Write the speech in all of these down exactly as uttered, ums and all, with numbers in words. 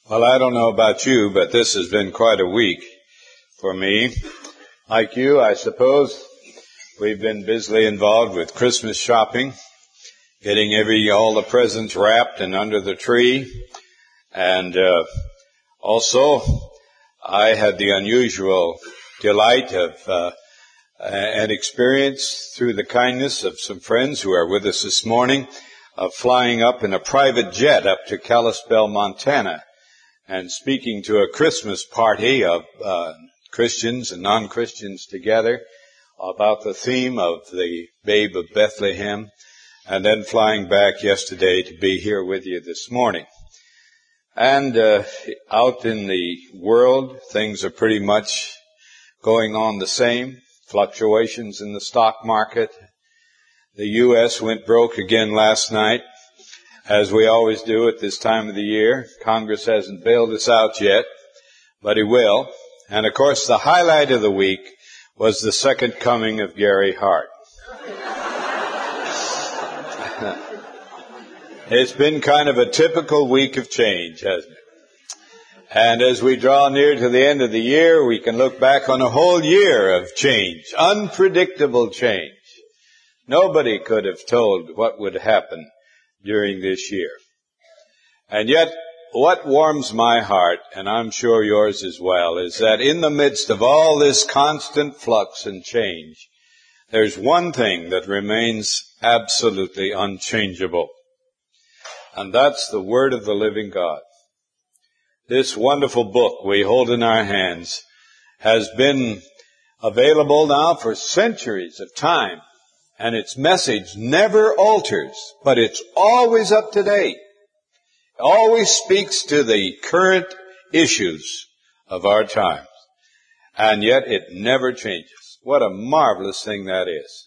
Well, I don't know about you, but this has been quite a week for me. Like you, I suppose, we've been busily involved with Christmas shopping, getting every all the presents wrapped and under the tree. And uh, also, I had the unusual delight of uh, an experience through the kindness of some friends who are with us this morning of flying up in a private jet up to Kalispell, Montana, and speaking to a Christmas party of uh, Christians and non-Christians together about the theme of the babe of Bethlehem, and then flying back yesterday to be here with you this morning. And uh, out in the world, things are pretty much going on the same. Fluctuations in the stock market. The U S went broke again last night, as we always do at this time of the year. Congress hasn't bailed us out yet, but he will. And of course, the highlight of the week was the second coming of Gary Hart. It's been kind of a typical week of change, hasn't it? And as we draw near to the end of the year, we can look back on a whole year of change, unpredictable change. Nobody could have told what would happen during this year. And yet, what warms my heart, and I'm sure yours as well, is that in the midst of all this constant flux and change, there's one thing that remains absolutely unchangeable. And that's the Word of the living God. This wonderful book we hold in our hands has been available now for centuries of time. And its message never alters, but it's always up to date. It always speaks to the current issues of our times. And yet it never changes. What a marvelous thing that is.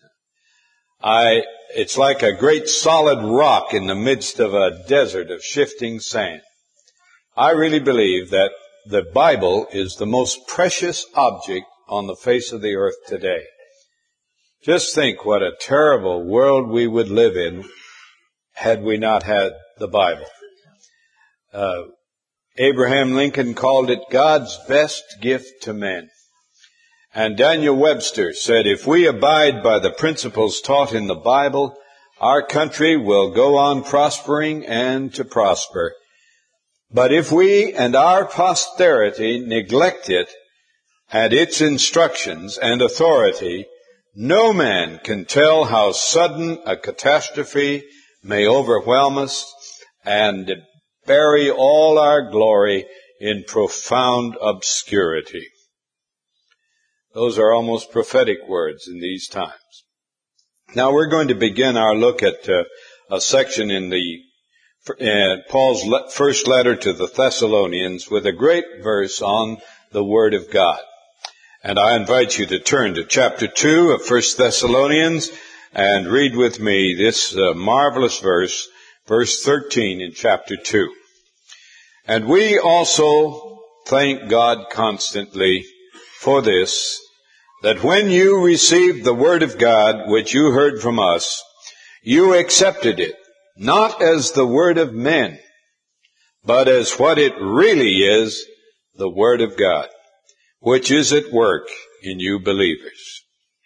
I, it's like a great solid rock in the midst of a desert of shifting sand. I really believe that the Bible is the most precious object on the face of the earth today. Just think what a terrible world we would live in had we not had the Bible. Uh, Abraham Lincoln called it God's best gift to men. And Daniel Webster said, if we abide by the principles taught in the Bible, our country will go on prospering and to prosper. But if we and our posterity neglect it and its instructions and authority, no man can tell how sudden a catastrophe may overwhelm us and bury all our glory in profound obscurity. Those are almost prophetic words in these times. Now we're going to begin our look at uh, a section in the uh, Paul's le- first letter to the Thessalonians with a great verse on the Word of God. And I invite you to turn to chapter two of First Thessalonians and read with me this uh, marvelous verse, verse thirteen in chapter two. And we also thank God constantly for this, that when you received the word of God, which you heard from us, you accepted it, not as the word of men, but as what it really is, the word of God, which is at work in you believers.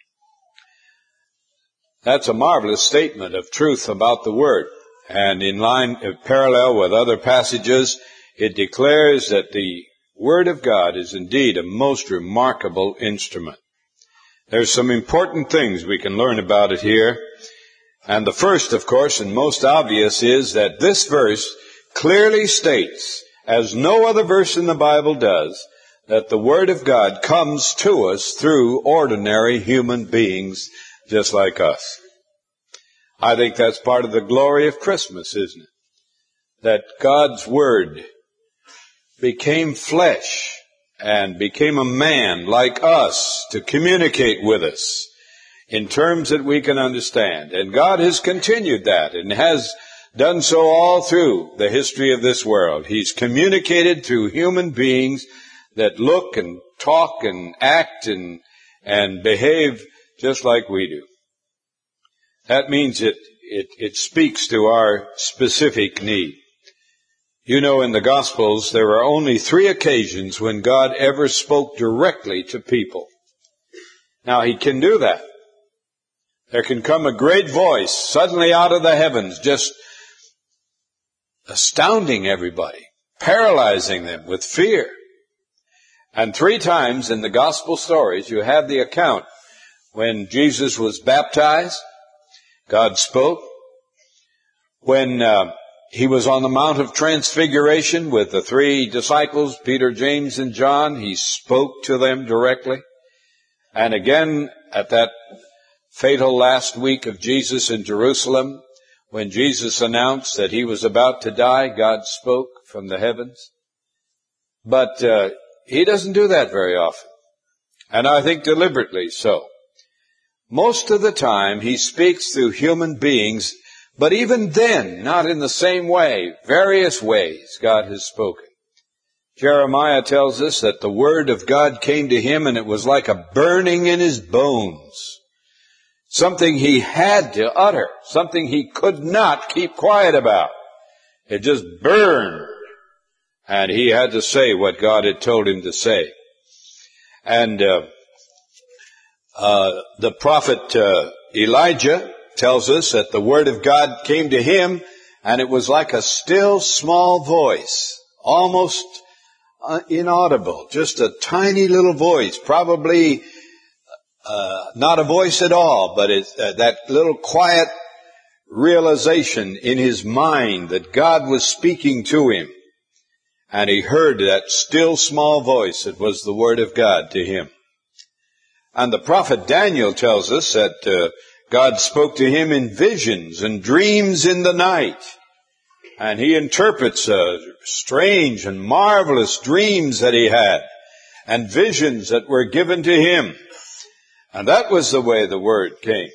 That's a marvelous statement of truth about the Word. And in line, uh, parallel with other passages, it declares that the Word of God is indeed a most remarkable instrument. There's some important things we can learn about it here. And the first, of course, and most obvious is that this verse clearly states, as no other verse in the Bible does, that the Word of God comes to us through ordinary human beings just like us. I think that's part of the glory of Christmas, isn't it? That God's Word became flesh and became a man like us to communicate with us in terms that we can understand. And God has continued that and has done so all through the history of this world. He's communicated through human beings that look and talk and act and and behave just like we do. That means it, it, it speaks to our specific need. You know, in the Gospels, there are only three occasions when God ever spoke directly to people. Now, he can do that. There can come a great voice suddenly out of the heavens, just astounding everybody, paralyzing them with fear. And three times in the Gospel stories, you have the account when Jesus was baptized, God spoke. When uh, he was on the Mount of Transfiguration with the three disciples, Peter, James, and John, he spoke to them directly. And again, at that fatal last week of Jesus in Jerusalem, when Jesus announced that he was about to die, God spoke from the heavens. But uh, he doesn't do that very often, and I think deliberately so. Most of the time, he speaks through human beings, but even then, not in the same way. Various ways God has spoken. Jeremiah tells us that the word of God came to him and it was like a burning in his bones. Something he had to utter. Something he could not keep quiet about. It just burned. And he had to say what God had told him to say. And uh, uh the prophet uh, Elijah tells us that the word of God came to him and it was like a still small voice. Almost Uh, inaudible, just a tiny little voice, probably uh, not a voice at all, but it's uh, that little quiet realization in his mind that God was speaking to him. And he heard that still small voice. It was the word of God to him. And the prophet Daniel tells us that uh, God spoke to him in visions and dreams in the night. And he interprets uh, strange and marvelous dreams that he had and visions that were given to him. And that was the way the word came.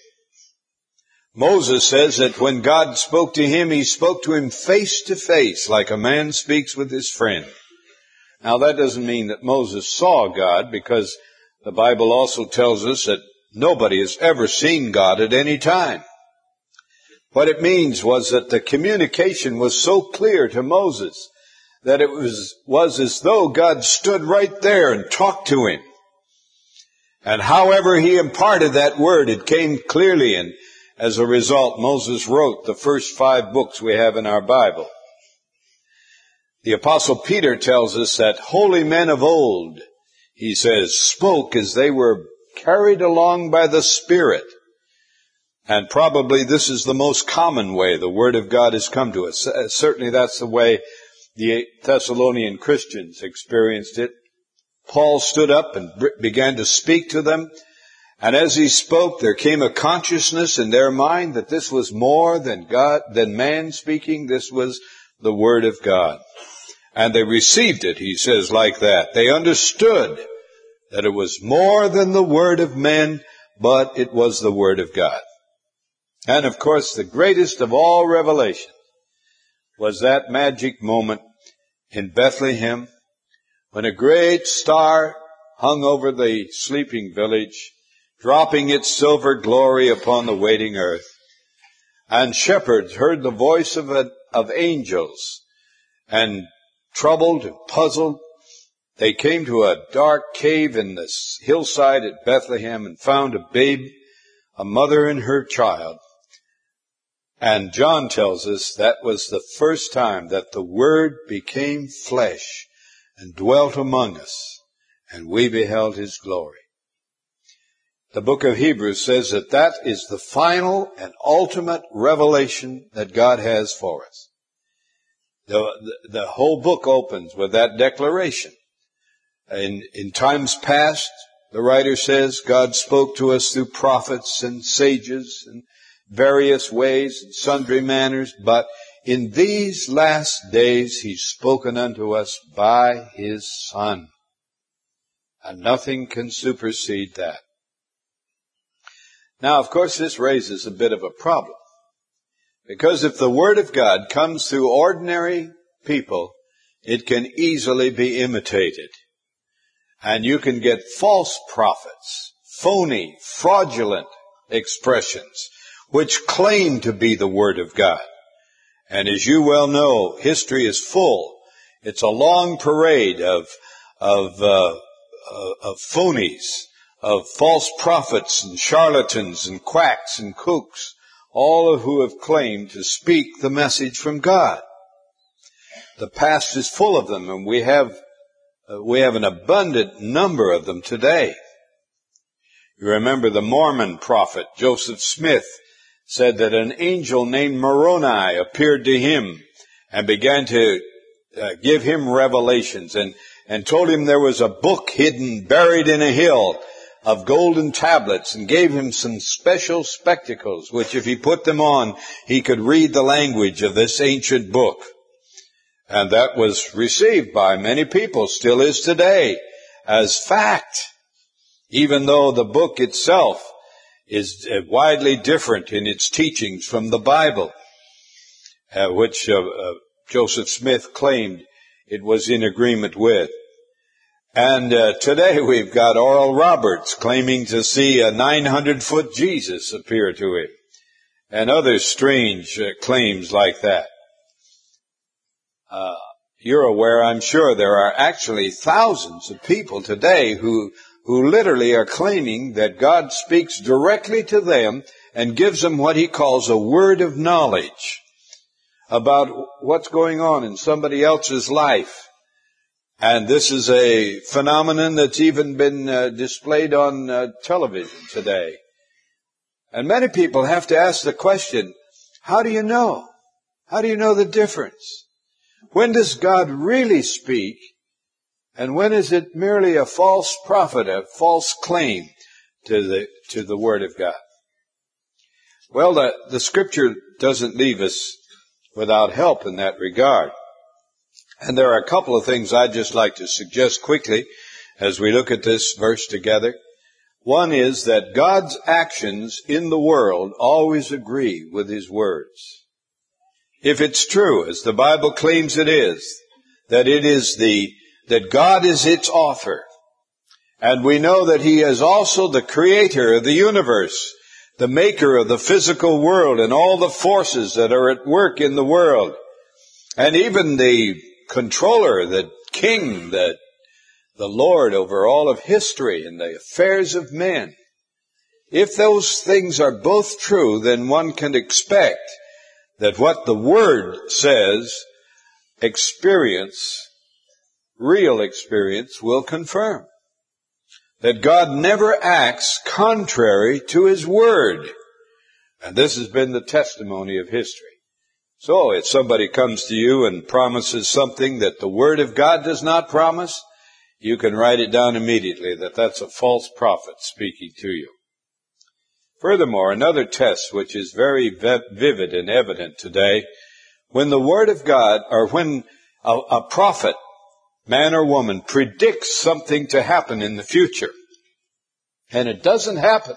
Moses says that when God spoke to him, he spoke to him face to face like a man speaks with his friend. Now that doesn't mean that Moses saw God, because the Bible also tells us that nobody has ever seen God at any time. What it means was that the communication was so clear to Moses that it was, was as though God stood right there and talked to him. And however he imparted that word, it came clearly, and as a result, Moses wrote the first five books we have in our Bible. The Apostle Peter tells us that holy men of old, he says, spoke as they were carried along by the Spirit. And probably this is the most common way the Word of God has come to us. Certainly that's the way the Thessalonian Christians experienced it. Paul stood up and began to speak to them. And as he spoke, there came a consciousness in their mind that this was more than God, than man speaking. This was the Word of God. And they received it, he says, like that. They understood that it was more than the word of men, but it was the Word of God. And of course, the greatest of all revelations was that magic moment in Bethlehem when a great star hung over the sleeping village, dropping its silver glory upon the waiting earth. And shepherds heard the voice of, a, of angels, and troubled and puzzled, they came to a dark cave in the hillside at Bethlehem and found a babe, a mother and her child. And John tells us that was the first time that the Word became flesh and dwelt among us, and we beheld His glory. The book of Hebrews says that that is the final and ultimate revelation that God has for us. The, the, the whole book opens with that declaration. In, in times past, the writer says, God spoke to us through prophets and sages and various ways and sundry manners, but in these last days He's spoken unto us by His Son. And nothing can supersede that. Now, of course, this raises a bit of a problem. Because if the Word of God comes through ordinary people, it can easily be imitated. And you can get false prophets, phony, fraudulent expressions, which claim to be the Word of God. And as you well know, history is full. It's a long parade of, of, uh, uh, of phonies, of false prophets and charlatans and quacks and kooks, all of who have claimed to speak the message from God. The past is full of them, and we have, uh, we have an abundant number of them today. You remember the Mormon prophet Joseph Smith said that an angel named Moroni appeared to him and began to uh, give him revelations and, and told him there was a book hidden, buried in a hill of golden tablets, and gave him some special spectacles, which if he put them on, he could read the language of this ancient book. And that was received by many people, still is today, as fact, even though the book itself is widely different in its teachings from the Bible, uh, which uh, uh, Joseph Smith claimed it was in agreement with. And uh, today we've got Oral Roberts claiming to see a nine hundred foot Jesus appear to him, and other strange uh, claims like that. Uh, you're aware, I'm sure, there are actually thousands of people today who who literally are claiming that God speaks directly to them and gives them what he calls a word of knowledge about what's going on in somebody else's life. And this is a phenomenon that's even been uh, displayed on uh, television today. And many people have to ask the question, how do you know? How do you know the difference? When does God really speak? And when is it merely a false prophet, a false claim to the, to the Word of God? Well, the, the Scripture doesn't leave us without help in that regard. And there are a couple of things I'd just like to suggest quickly as we look at this verse together. One is that God's actions in the world always agree with His words. If it's true, as the Bible claims it is, that it is the that God is its author. And we know that He is also the creator of the universe, the maker of the physical world and all the forces that are at work in the world. And even the controller, the king, the, the Lord over all of history and the affairs of men. If those things are both true, then one can expect that what the Word says, experience, real experience, will confirm. That God never acts contrary to His Word. And this has been the testimony of history. So if somebody comes to you and promises something that the Word of God does not promise, you can write it down immediately that that's a false prophet speaking to you. Furthermore, another test which is very vivid and evident today, when the Word of God, or when a, a prophet, man or woman, predicts something to happen in the future, and it doesn't happen,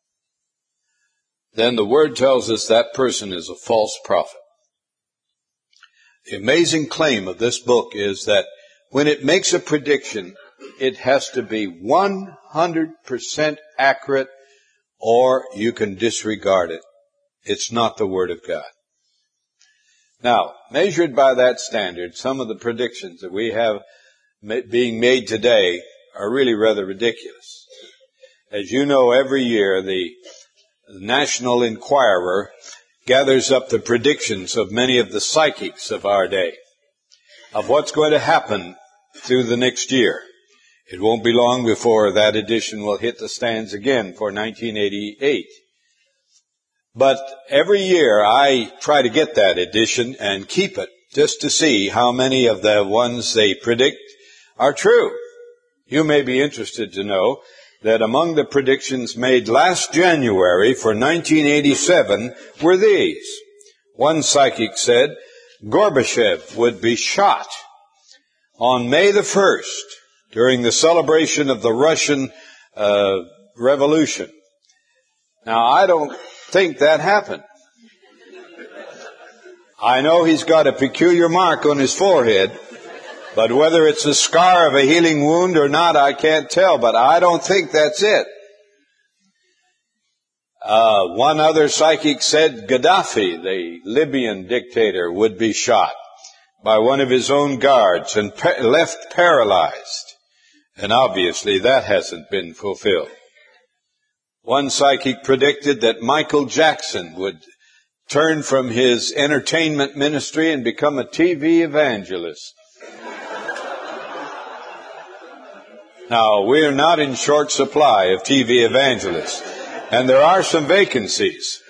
then the Word tells us that person is a false prophet. The amazing claim of this book is that when it makes a prediction, it has to be one hundred percent accurate, or you can disregard it. It's not the Word of God. Now, measured by that standard, some of the predictions that we have being made today are really rather ridiculous. As you know, every year the National Enquirer gathers up the predictions of many of the psychics of our day, of what's going to happen through the next year. It won't be long before that edition will hit the stands again for nineteen eighty-eight. But every year I try to get that edition and keep it just to see how many of the ones they predict are true. You may be interested to know that among the predictions made last January for nineteen eighty-seven were these. One psychic said Gorbachev would be shot on May the first during the celebration of the Russian uh, Revolution. Now, I don't think that happened. I know he's got a peculiar mark on his forehead, but whether it's the scar of a healing wound or not, I can't tell, but I don't think that's it. Uh, Uh, one other psychic said Gaddafi, the Libyan dictator, would be shot by one of his own guards and pa- left paralyzed. And obviously that hasn't been fulfilled. One psychic predicted that Michael Jackson would turn from his entertainment ministry and become a T V evangelist. Now, we're not in short supply of T V evangelists, and there are some vacancies.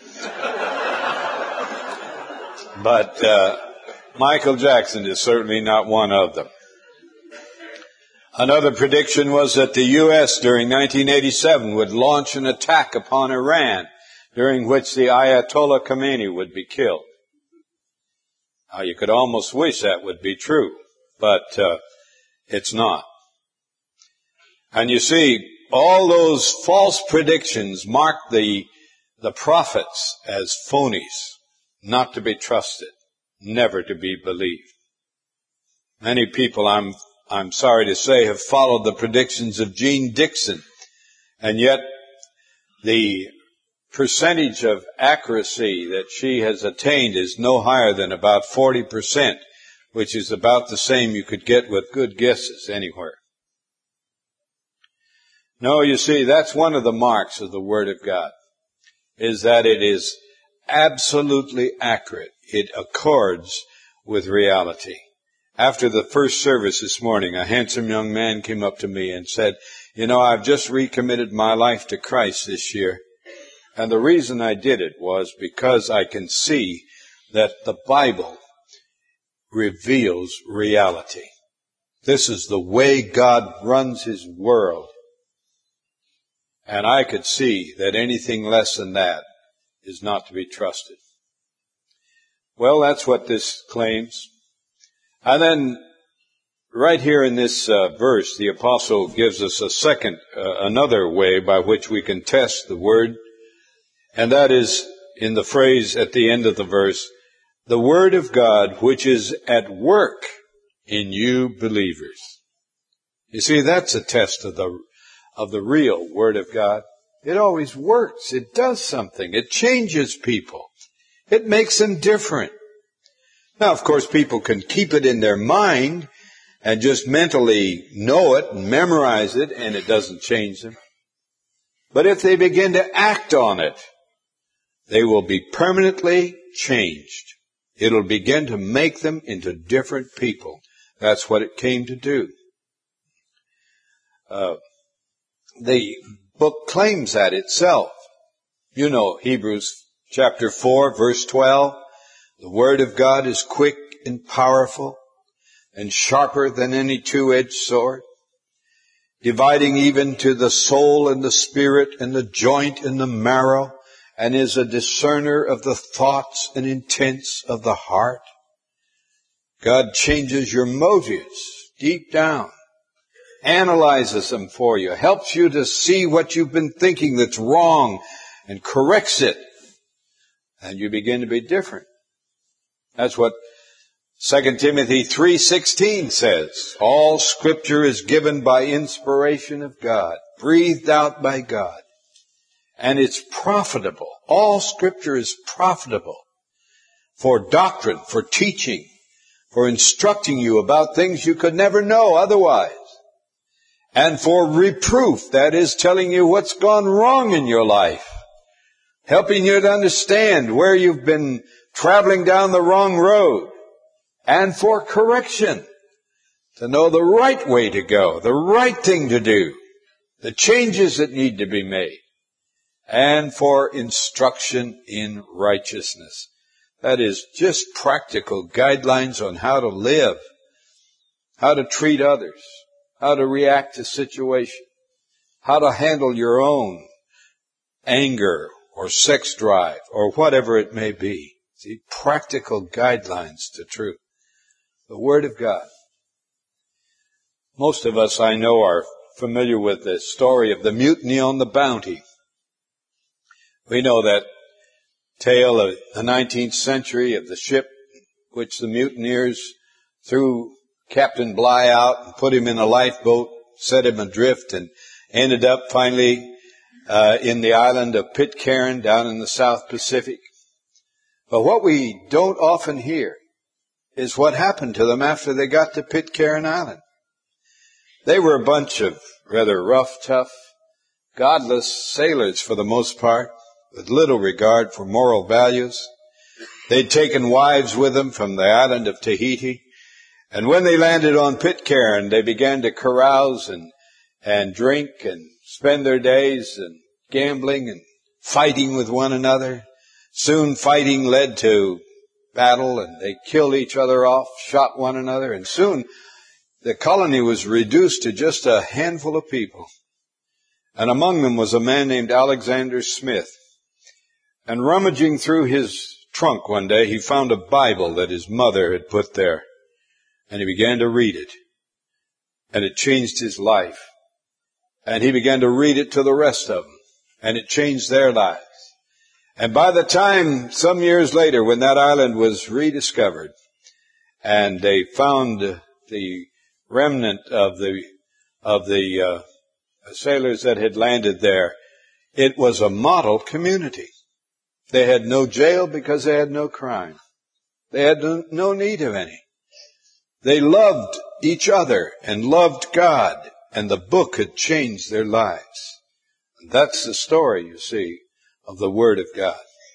But uh, Michael Jackson is certainly not one of them. Another prediction was that the U S during nineteen eighty-seven would launch an attack upon Iran, during which the Ayatollah Khomeini would be killed. Now, you could almost wish that would be true, but uh, it's not. And you see, all those false predictions mark the, the prophets as phonies, not to be trusted, never to be believed. Many people, I'm, I'm sorry to say, have followed the predictions of Jean Dixon, and yet the percentage of accuracy that she has attained is no higher than about forty percent, which is about the same you could get with good guesses anywhere. No, you see, that's one of the marks of the Word of God, is that it is absolutely accurate. It accords with reality. After the first service this morning, a handsome young man came up to me and said, you know, I've just recommitted my life to Christ this year. And the reason I did it was because I can see that the Bible reveals reality. This is the way God runs His world. And I could see that anything less than that is not to be trusted. Well, that's what this claims. And then, right here in this uh, verse, the apostle gives us a second, uh, another way by which we can test the Word. And that is in the phrase at the end of the verse, the Word of God which is at work in you believers. You see, that's a test of the of the real Word of God. It always works. It does something. It changes people. It makes them different. Now, of course, people can keep it in their mind and just mentally know it and memorize it, and it doesn't change them. But if they begin to act on it, they will be permanently changed. It'll begin to make them into different people. That's what it came to do. Uh, the book claims that itself. You know, Hebrews chapter four, verse twelve. The Word of God is quick and powerful and sharper than any two-edged sword, dividing even to the soul and the spirit and the joint and the marrow, and is a discerner of the thoughts and intents of the heart. God changes your motives deep down, analyzes them for you, helps you to see what you've been thinking that's wrong, and corrects it. And you begin to be different. That's what Second Timothy three sixteen says. All Scripture is given by inspiration of God, breathed out by God. And it's profitable. All Scripture is profitable for doctrine, for teaching, for instructing you about things you could never know otherwise. And for reproof, that is telling you what's gone wrong in your life. Helping you to understand where you've been traveling down the wrong road. And for correction, to know the right way to go, the right thing to do, the changes that need to be made. And for instruction in righteousness. That is just practical guidelines on how to live, how to treat others, how to react to situations, how to handle your own anger or sex drive or whatever it may be. See, practical guidelines to truth. The Word of God. Most of us, I know, are familiar with the story of the mutiny on the Bounty. We know that tale of the nineteenth century of the ship which the mutineers threw Captain Bligh out and put him in a lifeboat, set him adrift, and ended up finally uh, in the island of Pitcairn down in the South Pacific. But what we don't often hear is what happened to them after they got to Pitcairn Island. They were a bunch of rather rough, tough, godless sailors for the most part, with little regard for moral values. They'd taken wives with them from the island of Tahiti. And when they landed on Pitcairn, they began to carouse and, and drink and spend their days and gambling and fighting with one another. Soon fighting led to battle, and they killed each other off, shot one another, and soon the colony was reduced to just a handful of people. And among them was a man named Alexander Smith. And rummaging through his trunk one day, he found a Bible that his mother had put there. And he began to read it. And it changed his life. And he began to read it to the rest of them. And it changed their lives. And by the time, some years later, when that island was rediscovered, and they found the remnant of the of the uh, sailors that had landed there, it was a model community. They had no jail because they had no crime. They had no, no need of any. They loved each other and loved God, and the book had changed their lives. And that's the story, you see, of the Word of God.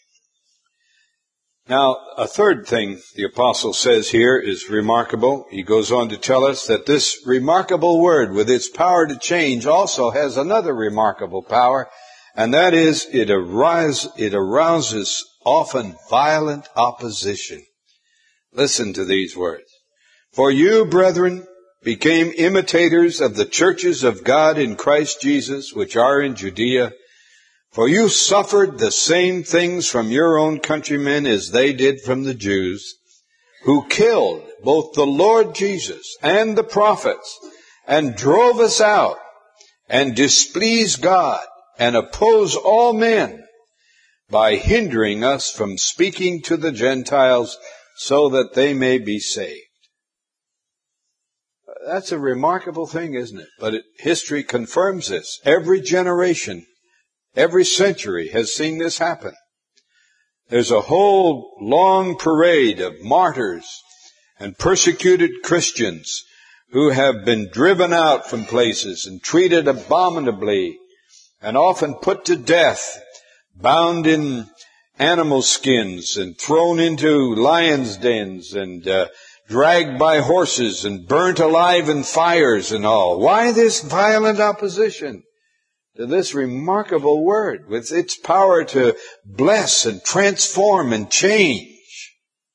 Now, a third thing the apostle says here is remarkable. He goes on to tell us that this remarkable Word, with its power to change, also has another remarkable power, and that is it, arise, it arouses often violent opposition. Listen to these words. For you, brethren, became imitators of the churches of God in Christ Jesus, which are in Judea. For you suffered the same things from your own countrymen as they did from the Jews, who killed both the Lord Jesus and the prophets, and drove us out, and displeased God, and oppose all men, by hindering us from speaking to the Gentiles, so that they may be saved. That's a remarkable thing, isn't it? But it, history confirms this. Every generation, every century has seen this happen. There's a whole long parade of martyrs and persecuted Christians who have been driven out from places and treated abominably and often put to death, bound in animal skins and thrown into lions' dens and uh, dragged by horses and burnt alive in fires and all. Why this violent opposition to this remarkable Word with its power to bless and transform and change?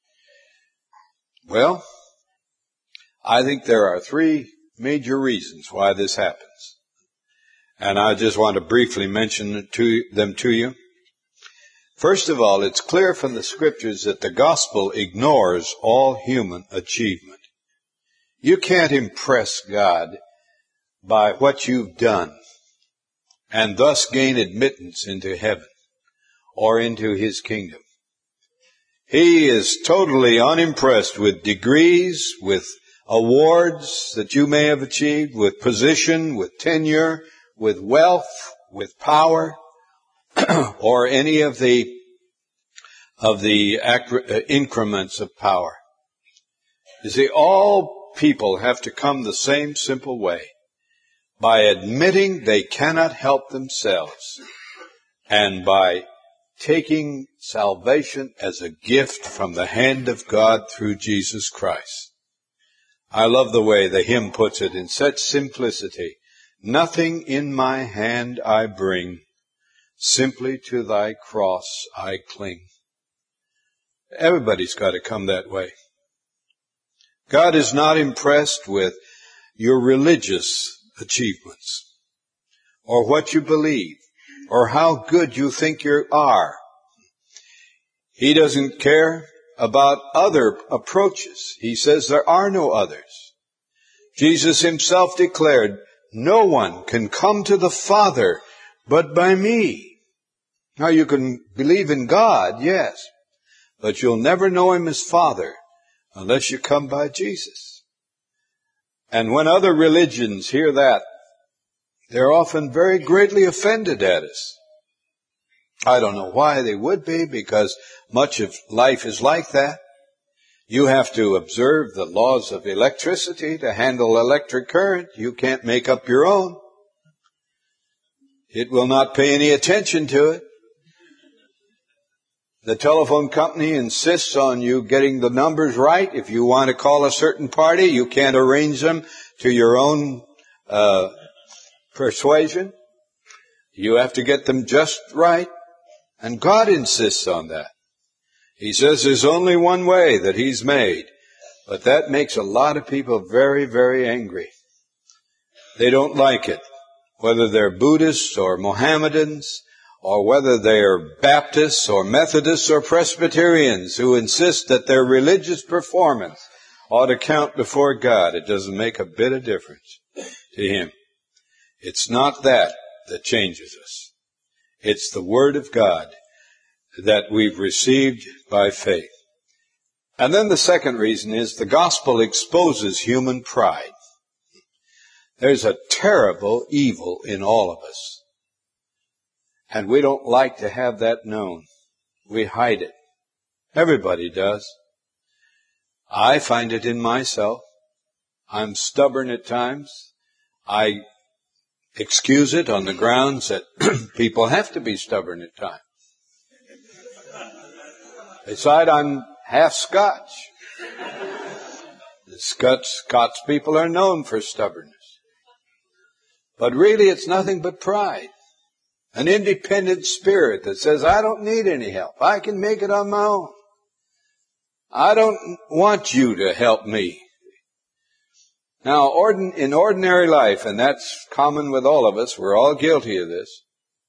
Well, I think there are three major reasons why this happens. And I just want to briefly mention to them to you. First of all, it's clear from the Scriptures that the gospel ignores all human achievement. You can't impress God by what you've done and thus gain admittance into heaven or into His kingdom. He is totally unimpressed with degrees, with awards that you may have achieved, with position, with tenure, with wealth, with power, or any of the of the increments of power. You see, all people have to come the same simple way, by admitting they cannot help themselves, and by taking salvation as a gift from the hand of God through Jesus Christ. I love the way the hymn puts it in such simplicity. Nothing in my hand I bring, simply to thy cross I cling. Everybody's got to come that way. God is not impressed with your religious achievements, or what you believe, or how good you think you are. He doesn't care about other approaches. He says there are no others. Jesus Himself declared, no one can come to the Father but by me. Now you can believe in God, yes, but you'll never know Him as Father unless you come by Jesus. And when other religions hear that, They're often very greatly offended at us. I don't know why they would be, because much of life is like that. You have to observe the laws of electricity to handle electric current. You can't make up your own. It will not pay any attention to it. The telephone company insists on you getting the numbers right. If you want to call a certain party, you can't arrange them to your own uh, persuasion. You have to get them just right. And God insists on that. He says there's only one way that He's made. But that makes a lot of people very, very angry. They don't like it. Whether they're Buddhists or Mohammedans, or whether they're Baptists or Methodists or Presbyterians who insist that their religious performance ought to count before God. It doesn't make a bit of difference to Him. It's not that that changes us. It's the Word of God that we've received by faith. And then the second reason is the gospel exposes human pride. There's a terrible evil in all of us. And we don't like to have that known. We hide it. Everybody does. I find it in myself. I'm stubborn at times. I excuse it on the grounds that people have to be stubborn at times. Besides, I'm half Scotch. The Scots, Scots people are known for stubbornness. But really, it's nothing but pride. An independent spirit that says, I don't need any help. I can make it on my own. I don't want you to help me. Now, ordin- in ordinary life, and that's common with all of us, we're all guilty of this.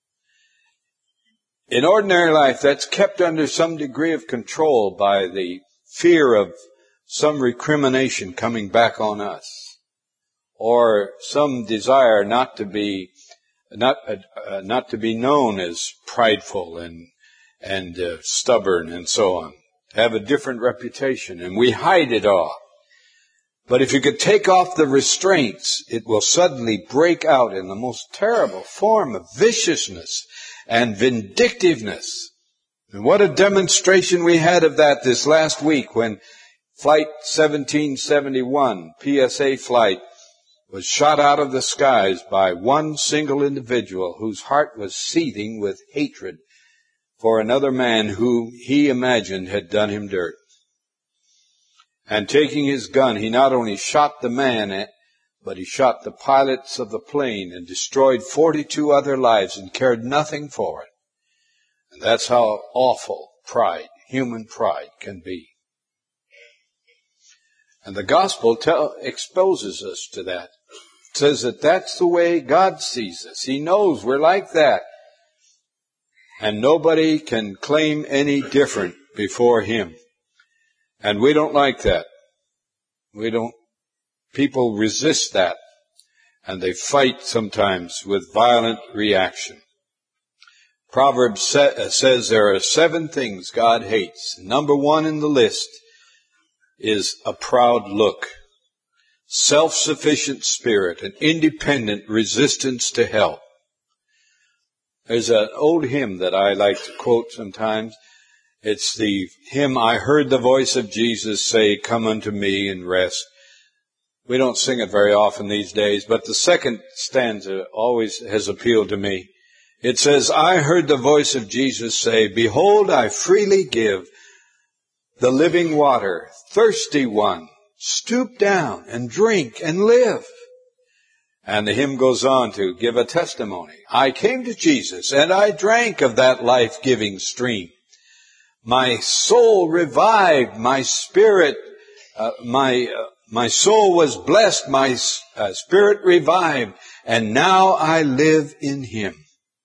In ordinary life, that's kept under some degree of control by the fear of some recrimination coming back on us, or some desire not to be not uh, not to be known as prideful and and uh, stubborn and so on, to have a different reputation, and we hide it all. But if you could take off the restraints, it will suddenly break out in the most terrible form of viciousness and vindictiveness. And what a demonstration we had of that this last week when Flight seventeen seventy-one, P S A flight, was shot out of the skies by one single individual whose heart was seething with hatred for another man who he imagined had done him dirt. And taking his gun, he not only shot the man, but he shot the pilots of the plane and destroyed forty-two other lives and cared nothing for it. And that's how awful pride, human pride, can be. And the gospel tell, exposes us to that. It says that that's the way God sees us. He knows we're like that. And nobody can claim any different before Him. And we don't like that. We don't, people resist that. And they fight sometimes with violent reaction. Proverbs sa- says there are seven things God hates. Number one in the list is a proud look, self-sufficient spirit, an independent resistance to help. There's an old hymn that I like to quote sometimes. It's the hymn, I heard the voice of Jesus say, come unto me and rest. We don't sing it very often these days, but the second stanza always has appealed to me. It says, I heard the voice of Jesus say, behold, I freely give the living water, thirsty one, stoop down and drink and live. And the hymn goes on to give a testimony. I came to Jesus and I drank of that life-giving stream. My soul revived, my spirit, uh, my uh, my soul was blessed, my uh, spirit revived, and now I live in Him.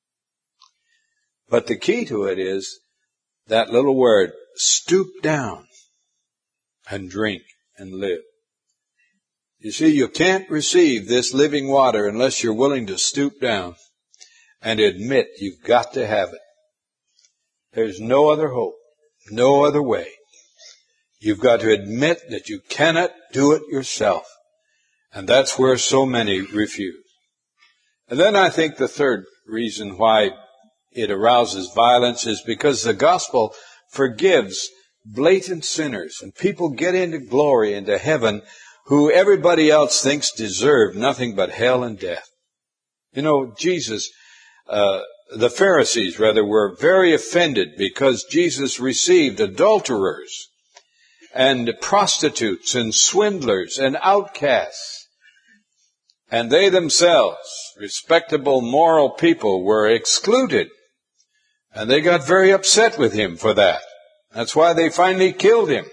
But the key to it is that little word, stoop down and drink and live. You see, you can't receive this living water unless you're willing to stoop down and admit you've got to have it. There's no other hope, no other way. You've got to admit that you cannot do it yourself. And that's where so many refuse. And then I think the third reason why it arouses violence is because the gospel forgives blatant sinners, and people get into glory, into heaven, who everybody else thinks deserve nothing but hell and death. You know, Jesus, uh, the Pharisees, rather, were very offended because Jesus received adulterers and prostitutes and swindlers and outcasts. And they themselves, respectable, moral people, were excluded. And they got very upset with him for that. That's why they finally killed him.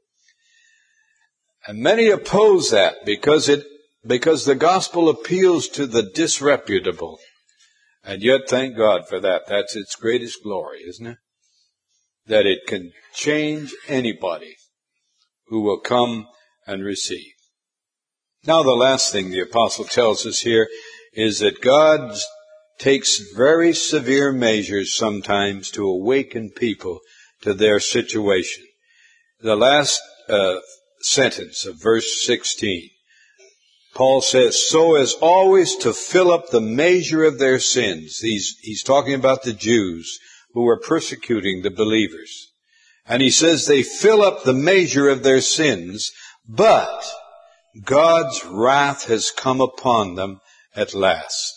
And many oppose that because it, because the gospel appeals to the disreputable. And yet, thank God for that. That's its greatest glory, isn't it? That it can change anybody who will come and receive. Now, the last thing the apostle tells us here is that God takes very severe measures sometimes to awaken people to their situation. The last uh, sentence of verse sixteen, Paul says, so as always to fill up the measure of their sins. He's, he's talking about the Jews who were persecuting the believers. And he says they fill up the measure of their sins, but God's wrath has come upon them at last.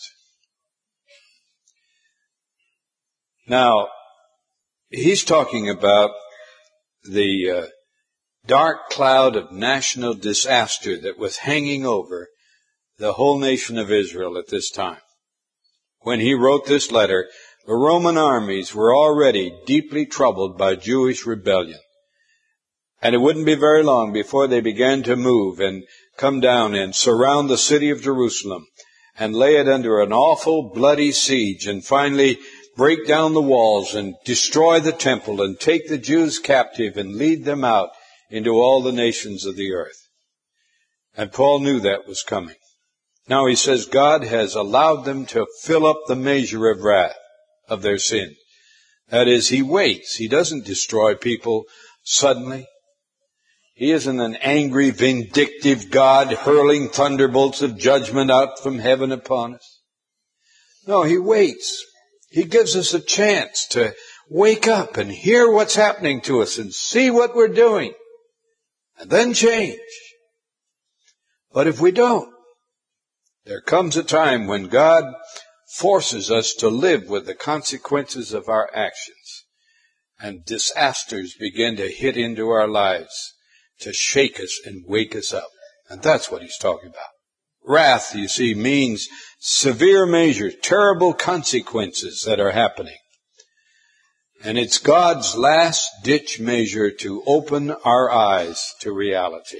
Now, he's talking about the uh, dark cloud of national disaster that was hanging over the whole nation of Israel at this time. When he wrote this letter, the Roman armies were already deeply troubled by Jewish rebellion. And it wouldn't be very long before they began to move and come down and surround the city of Jerusalem and lay it under an awful bloody siege and finally break down the walls and destroy the temple and take the Jews captive and lead them out into all the nations of the earth. And Paul knew that was coming. Now he says God has allowed them to fill up the measure of wrath of their sin. That is, he waits. He doesn't destroy people suddenly. He isn't an angry, vindictive God hurling thunderbolts of judgment out from heaven upon us. No, he waits. He gives us a chance to wake up and hear what's happening to us and see what we're doing and then change. But if we don't, there comes a time when God forces us to live with the consequences of our actions, and disasters begin to hit into our lives to shake us and wake us up. And that's what he's talking about. Wrath, you see, means severe measures, terrible consequences that are happening. And it's God's last-ditch measure to open our eyes to reality.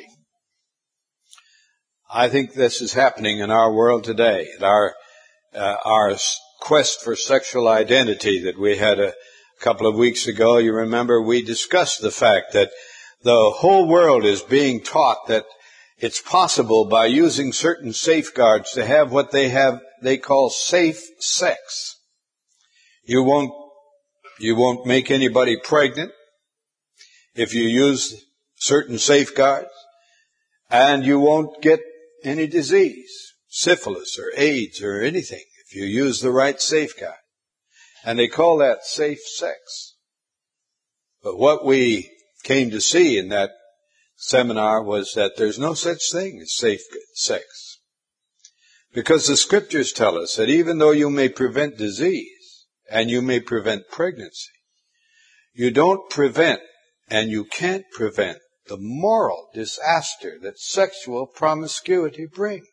I think this is happening in our world today. Our uh, our quest for sexual identity that we had a couple of weeks ago, you remember we discussed the fact that the whole world is being taught that it's possible by using certain safeguards to have what they have, they call safe sex. You won't, you won't make anybody pregnant if you use certain safeguards, and you won't get any disease, syphilis or AIDS or anything, if you use the right safeguard. And they call that safe sex. But what we came to see in that seminar was that there's no such thing as safe sex. Because the scriptures tell us that even though you may prevent disease and you may prevent pregnancy, you don't prevent and you can't prevent the moral disaster that sexual promiscuity brings.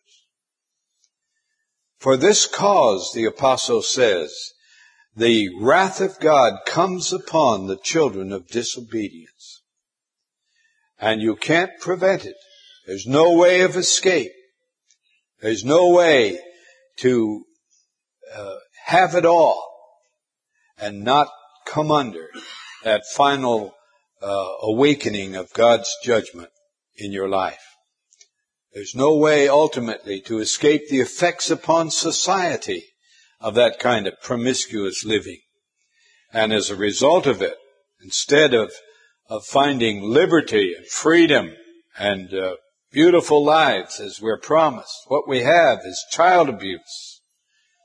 For this cause, the apostle says, the wrath of God comes upon the children of disobedience. And you can't prevent it. There's no way of escape. There's no way to uh, have it all and not come under that final uh, awakening of God's judgment in your life. There's no way ultimately to escape the effects upon society of that kind of promiscuous living. And as a result of it, instead of, of finding liberty and freedom and uh, beautiful lives as we're promised, what we have is child abuse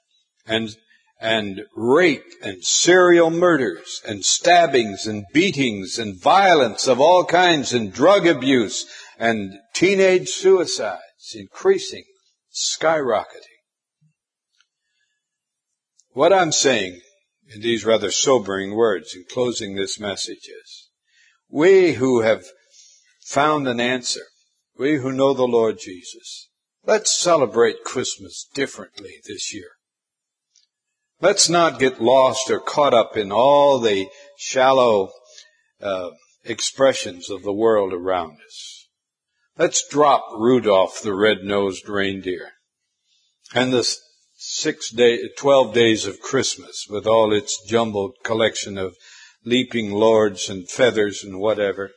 and and rape and serial murders and stabbings and beatings and violence of all kinds and drug abuse and teenage suicides increasing, skyrocketing. What I'm saying in these rather sobering words in closing this message is, we who have found an answer, we who know the Lord Jesus, let's celebrate Christmas differently this year. Let's not get lost or caught up in all the shallow uh, expressions of the world around us. Let's drop Rudolph the red-nosed reindeer and the six day, twelve days of Christmas with all its jumbled collection of leaping lords and feathers and whatever.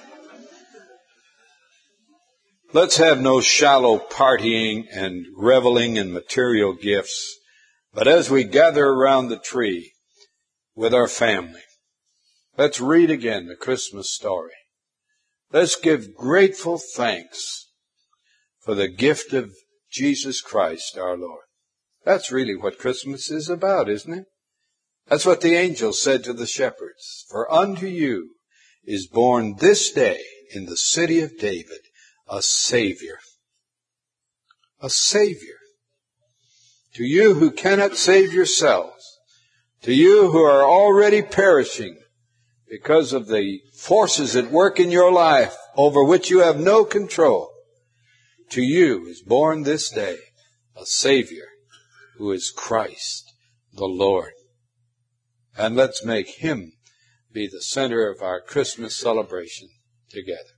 Let's have no shallow partying and reveling in material gifts. But as we gather around the tree with our family, let's read again the Christmas story. Let's give grateful thanks for the gift of Jesus Christ our Lord. That's really what Christmas is about, isn't it? That's what the angel said to the shepherds. For unto you is born this day in the city of David a Savior. A Savior. To you who cannot save yourselves, to you who are already perishing because of the forces at work in your life over which you have no control, to you is born this day a Savior who is Christ the Lord. And let's make Him be the center of our Christmas celebration together.